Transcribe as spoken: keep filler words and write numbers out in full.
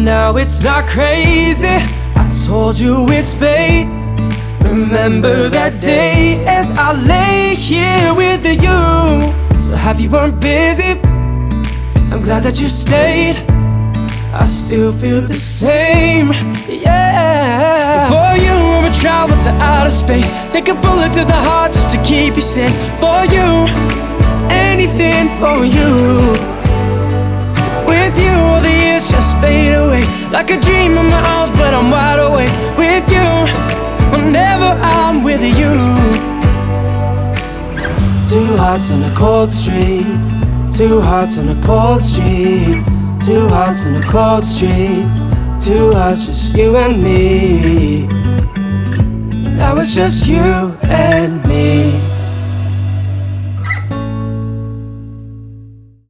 now it's not crazy. I told you it's fate. Remember that day as I lay here with you. So happy you weren't busy. I'm glad that you stayed. I still feel the same, yeah. For you, I would travel to outer space, take a bullet to the heart just to keep you safe. For you, anything for you. With you, all the years just fade away, like a dream in my arms, but I'm wide awake. With you, whenever I'm with you. Two hearts on a cold street, two hearts on a cold street, two hearts on a cold street, two hearts, just you and me. Now it's just you and me.